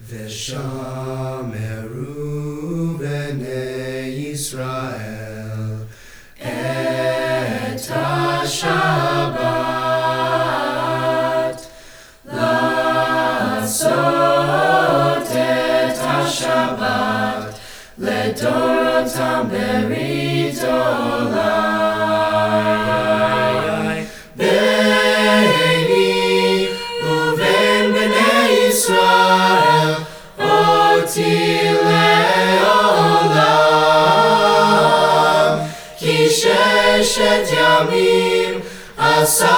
Veshameru bnei Yisrael et HaShabbat La'asot et HaShabbat Ledorotam berit olam Beini uven bnei Yisrael Oti le'olam Ki sheshet yamim asa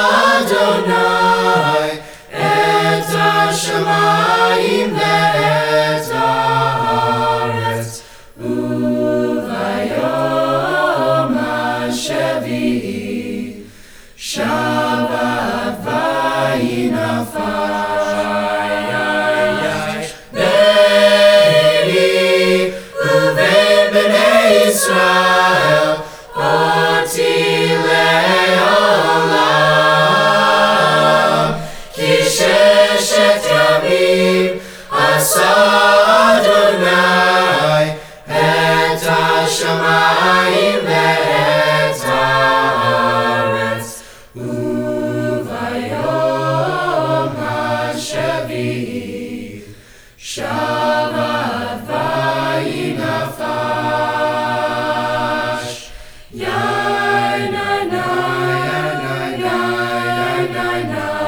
Adonai Et hashamayim ve'et haaretz Uvayom hashevi'i Shabbat vayinafar Beini uven bnei Yisrael Oti le'olam Ki sheshet yamim asa Adonai Et hashamayim ve'et haaretz Uvayom hashevi'i Shabbat vayinafash Yai na na, yai na na, yai na na.